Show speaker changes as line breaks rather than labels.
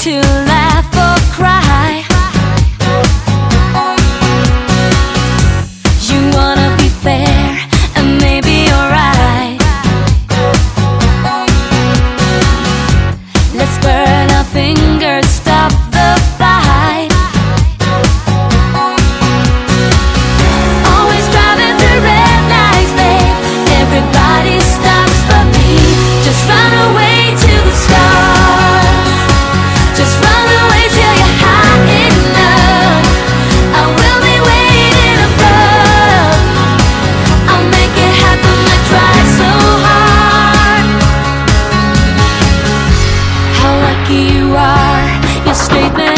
to laugh or cry. You wanna be fair, and maybe you're right. Let's burn our fingers, stop the fight. Always driving through red lights, babe. Everybody stops for me. Just run away to the stars. Just run away till you're high enough. I will be waiting above. I'll make it happen, I try so hard. How lucky you are, your statement